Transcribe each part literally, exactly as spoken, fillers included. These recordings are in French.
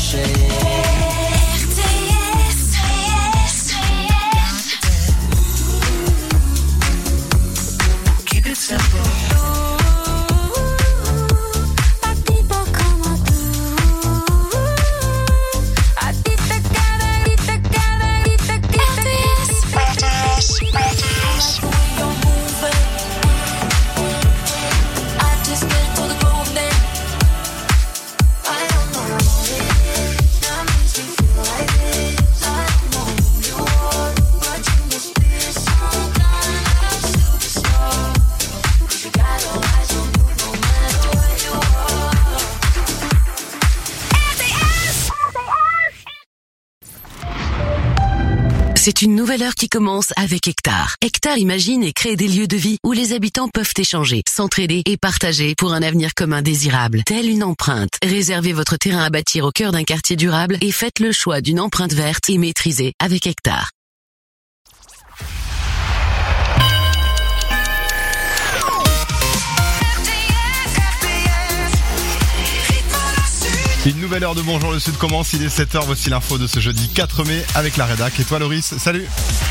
C'est une nouvelle heure qui commence avec Hectare. Hectare imagine et crée des lieux de vie où les habitants peuvent échanger, s'entraider et partager pour un avenir commun désirable. Telle une empreinte. Réservez votre terrain à bâtir au cœur d'un quartier durable et faites le choix d'une empreinte verte et maîtrisée avec Hectare. Une nouvelle heure de Bonjour le Sud commence, il est sept heures, voici l'info de ce jeudi quatre mai avec la rédac. Et toi Loris, salut.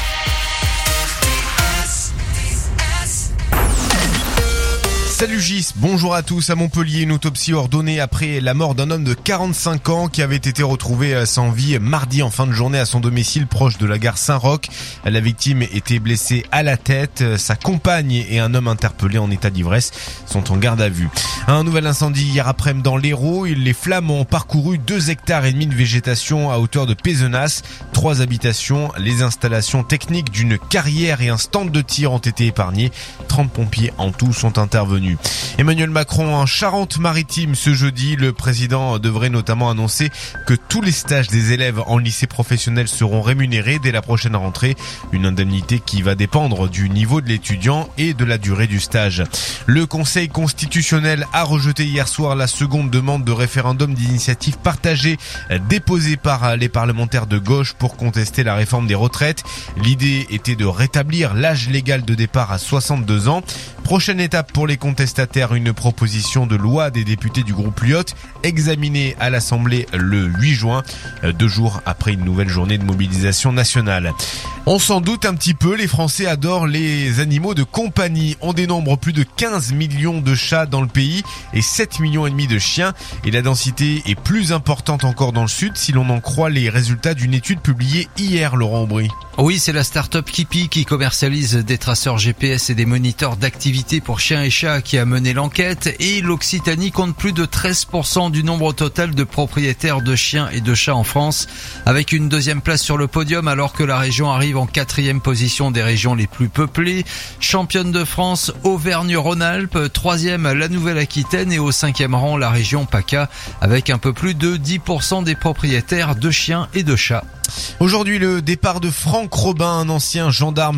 Salut Gis, bonjour à tous. À Montpellier, une autopsie ordonnée après la mort d'un homme de quarante-cinq ans qui avait été retrouvé sans vie mardi en fin de journée à son domicile proche de la gare Saint-Roch. La victime était blessée à la tête. Sa compagne et un homme interpellé en état d'ivresse sont en garde à vue. Un nouvel incendie hier après-midi dans l'Hérault. Les flammes ont parcouru deux hectares et demi de végétation à hauteur de Pézenas. Trois habitations, les installations techniques d'une carrière et un stand de tir ont été épargnés. trente pompiers en tout sont intervenus. Emmanuel Macron en Charente-Maritime ce jeudi. Le président devrait notamment annoncer que tous les stages des élèves en lycée professionnel seront rémunérés dès la prochaine rentrée. Une indemnité qui va dépendre du niveau de l'étudiant et de la durée du stage. Le Conseil constitutionnel a rejeté hier soir la seconde demande de référendum d'initiative partagée déposée par les parlementaires de gauche pour contester la réforme des retraites. L'idée était de rétablir l'âge légal de départ à soixante-deux ans. Prochaine étape pour les contestataires, une proposition de loi des députés du groupe Lyot examinée à l'Assemblée le huit juin, deux jours après une nouvelle journée de mobilisation nationale. On s'en doute un petit peu, les Français adorent les animaux de compagnie. On dénombre plus de quinze millions de chats dans le pays et sept millions et demi de chiens. Et la densité est plus importante encore dans le sud si l'on en croit les résultats d'une étude publiée hier, Laurent Aubry. Oui, c'est la start-up Kipi qui commercialise des traceurs G P S et des moniteurs d'activité pour chiens et chats qui a mené l'enquête. Et l'Occitanie compte plus de treize pour cent du nombre total de propriétaires de chiens et de chats en France, avec une deuxième place sur le podium alors que la région arrive en quatrième position des régions les plus peuplées. Championne de France, Auvergne-Rhône-Alpes, troisième la Nouvelle-Aquitaine et au cinquième rang la région PACA avec un peu plus de dix pour cent des propriétaires de chiens et de chats. Aujourd'hui, le départ de Franck Robin, un ancien gendarme